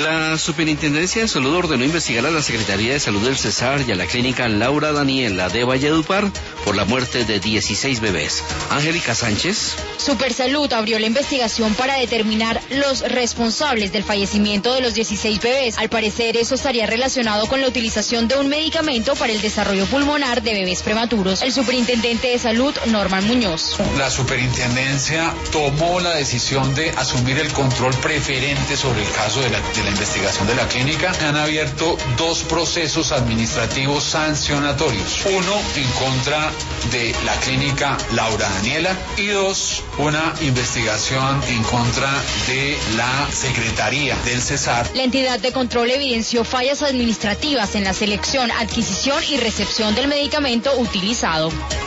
La Superintendencia de Salud ordenó investigar a la Secretaría de Salud del Cesar y a la clínica Laura Daniela de Valledupar por la muerte de 16 bebés. Angélica Sánchez. Supersalud abrió la investigación para determinar los responsables del fallecimiento de los 16 bebés. Al parecer, eso estaría relacionado con la utilización de un medicamento para el desarrollo pulmonar de bebés prematuros. El superintendente de Salud, Norman Muñoz. La superintendencia tomó la decisión de asumir el control preferente sobre el caso de la investigación de la clínica. Se han abierto 2 procesos administrativos sancionatorios. Uno en contra de la clínica Laura Daniela y 2, una investigación en contra de la Secretaría del Cesar. La entidad de control evidenció fallas administrativas en la selección, adquisición y recepción del medicamento utilizado.